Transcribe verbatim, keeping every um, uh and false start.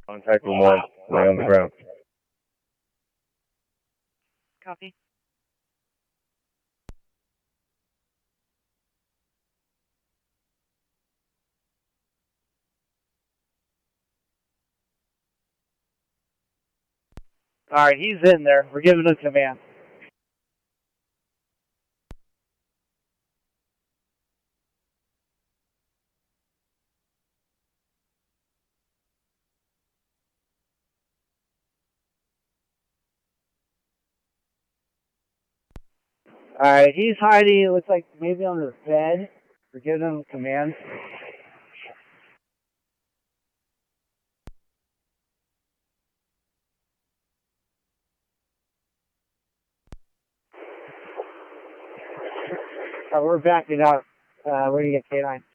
Contact with one. Lay on the ground. Copy. Alright, he's in there. We're giving him command. Alright, he's hiding, it looks like maybe under the bed. We're giving him command. Uh, we're backing up. Uh, we're gonna get K nine.